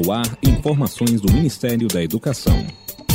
No ar, informações do Ministério da Educação.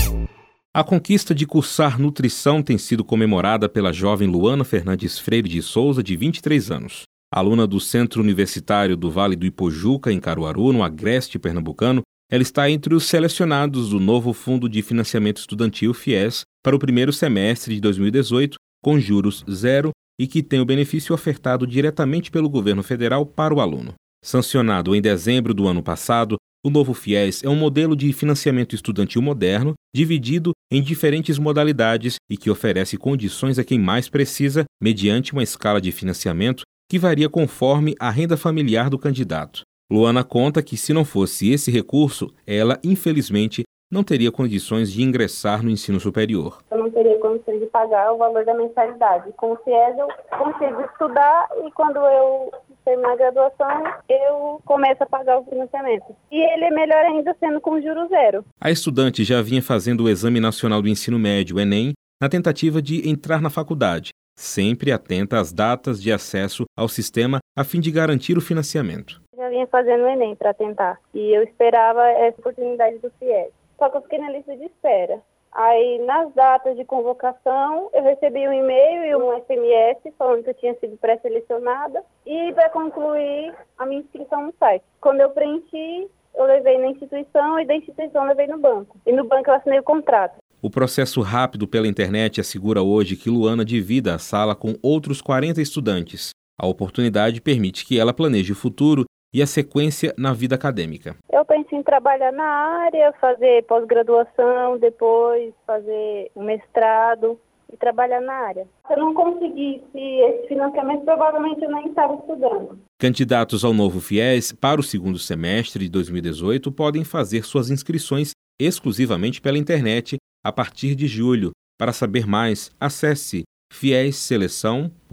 A conquista de cursar nutrição tem sido comemorada pela jovem Luana Fernandes Freire de Souza, de 23 anos. Aluna do Centro Universitário do Vale do Ipojuca, em Caruaru, no agreste pernambucano, ela está entre os selecionados do novo Fundo de Financiamento Estudantil FIES para o primeiro semestre de 2018, com juros zero e que tem o benefício ofertado diretamente pelo governo federal para o aluno. Sancionado em dezembro do ano passado, o novo FIES é um modelo de financiamento estudantil moderno, dividido em diferentes modalidades e que oferece condições a quem mais precisa, mediante uma escala de financiamento que varia conforme a renda familiar do candidato. Luana conta que, se não fosse esse recurso, ela, infelizmente, não teria condições de ingressar no ensino superior. Eu não teria condições de pagar o valor da mensalidade. Com o FIES eu consigo estudar e quando eu terminar a graduação, eu começo a pagar o financiamento. E ele é melhor ainda sendo com juros zero. A estudante já vinha fazendo o Exame Nacional do Ensino Médio, o Enem, na tentativa de entrar na faculdade, sempre atenta às datas de acesso ao sistema a fim de garantir o financiamento. Já vinha fazendo o Enem para tentar e eu esperava essa oportunidade do FIES. Só que eu fiquei na lista de espera. Aí, nas datas de convocação, eu recebi um e-mail e um SMS falando que eu tinha sido pré-selecionada e para concluir a minha inscrição no site. Quando eu preenchi, eu levei na instituição e da instituição eu levei no banco. E no banco eu assinei o contrato. O processo rápido pela internet assegura hoje que Luana divida a sala com outros 40 estudantes. A oportunidade permite que ela planeje o futuro e a sequência na vida acadêmica. Eu penso em trabalhar na área, fazer pós-graduação, depois fazer um mestrado e trabalhar na área. Se eu não conseguisse esse financiamento, provavelmente eu nem estava estudando. Candidatos ao novo FIES para o segundo semestre de 2018 podem fazer suas inscrições exclusivamente pela internet a partir de julho. Para saber mais, acesse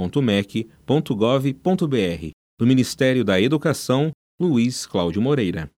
fiesseleção.mec.gov.br. Do Ministério da Educação, Luiz Cláudio Moreira.